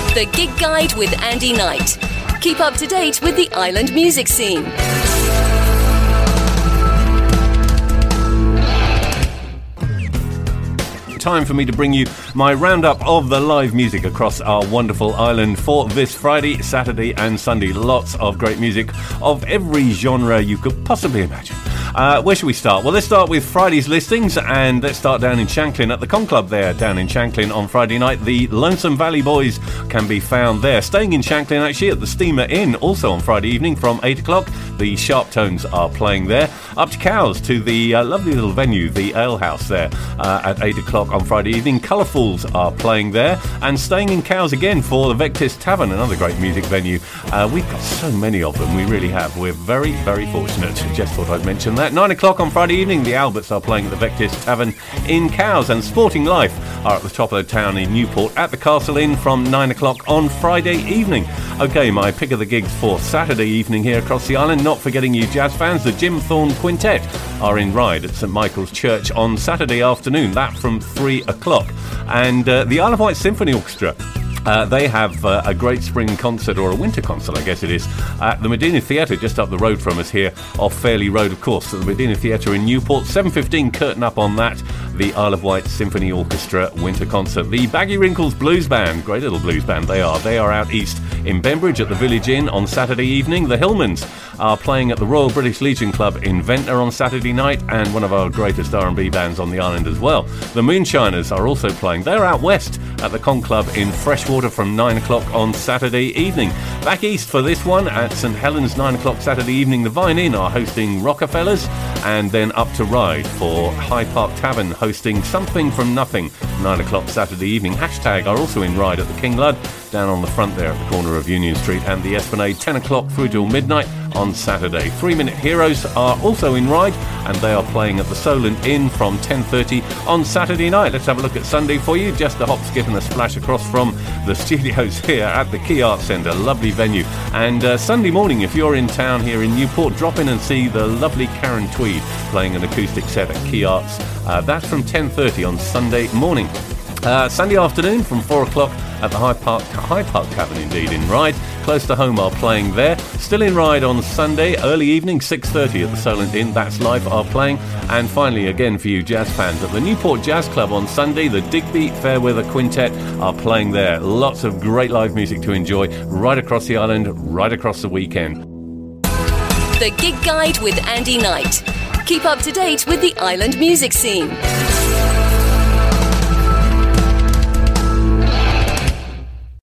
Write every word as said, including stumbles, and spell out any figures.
The Gig Guide with Andy Knight. Keep up to date with the island music scene. Time for me to bring you my roundup of the live music across our wonderful island for this Friday, Saturday and Sunday. Lots of great music of every genre you could possibly imagine. Uh, where should we start? Well, let's start with Friday's listings, and let's start down in Shanklin at the Con Club there, down in Shanklin on Friday night. The Lonesome Valley Boys can be found there. Staying in Shanklin, actually, at the Steamer Inn, also on Friday evening from eight o'clock. The Sharp Tones are playing there. Up to Cowes to the uh, lovely little venue, the Ale House there, uh, at eight o'clock on Friday evening. Colourfuls are playing there. And staying in Cowes again for the Vectis Tavern, another great music venue. Uh, we've got so many of them, we really have. We're very, very fortunate. Just thought I'd mention that. Nine o'clock on Friday evening, the Alberts are playing at the Vectis Tavern in Cowes, and Sporting Life are at the top of the town in Newport at the Castle Inn from nine o'clock on Friday evening. OK, my pick of the gigs for Saturday evening here across the island, not forgetting you jazz fans, the Jim Thorne Quintet are in Ryde at St Michael's Church on Saturday afternoon, that from three o'clock. And uh, the Isle of Wight Symphony Orchestra, Uh, they have uh, a great spring concert, or a winter concert I guess it is, at the Medina Theatre just up the road from us here off Fairley Road, of course, at the Medina Theatre in Newport. seven fifteen curtain up on that, the Isle of Wight Symphony Orchestra winter concert. The Baggy Wrinkles Blues Band, great little blues band they are, they are out east in Bembridge at the Village Inn on Saturday evening. The Hillmans are playing at the Royal British Legion Club in Ventnor on Saturday night, and one of our greatest R and B bands on the island as well. The Moonshiners are also playing, they're out west at the Con Club in Freshwater from nine o'clock on Saturday evening. Back east for this one at St Helens, nine o'clock Saturday evening, the Vine Inn are hosting Rockefellers, and then up to Ryde for Hyde Park Tavern hosting Something from Nothing, nine o'clock Saturday evening. Hashtag are also in Ryde at the King Lud, down on the front there at the corner of Union Street and the Esplanade, ten o'clock through till midnight on Saturday. Three Minute Heroes are also in Ryde, and they are playing at the Solent Inn from ten thirty on Saturday night. Let's have a look at Sunday for you. Just a hop, skip and a splash across from the studios here at the Key Arts Centre, lovely venue. And uh, Sunday morning, if you're in town here in Newport, drop in and see the lovely Karen Tweed playing an acoustic set at Key Arts. Uh, that's from ten thirty on Sunday morning. Uh, Sunday afternoon from four o'clock at the Hyde Park, Hyde Park Tavern, indeed, in Ryde. Close to Home are playing there. Still in Ryde on Sunday, early evening, six thirty at the Solent Inn, That's Life are playing. And finally, again for you jazz fans, at the Newport Jazz Club on Sunday, the Digby Fairweather Quintet are playing there. Lots of great live music to enjoy right across the island, right across the weekend. The Gig Guide with Andy Knight. Keep up to date with the island music scene.